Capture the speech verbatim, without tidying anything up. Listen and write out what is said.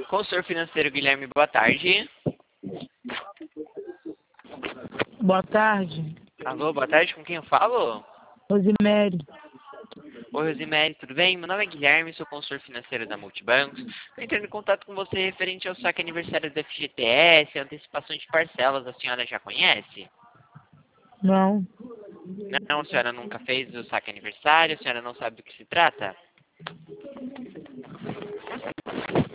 Consultor financeiro Guilherme, boa tarde. Boa tarde. Alô, boa tarde, com quem eu falo? Rosemary. Oi, Rosemary, tudo bem? Meu nome é Guilherme, sou consultor financeiro da Multibancos. Estou entrando em contato com você referente ao saque aniversário do F G T S, antecipação de parcelas, a senhora já conhece? Não. Não, a senhora nunca fez o saque aniversário, a senhora não sabe do que se trata?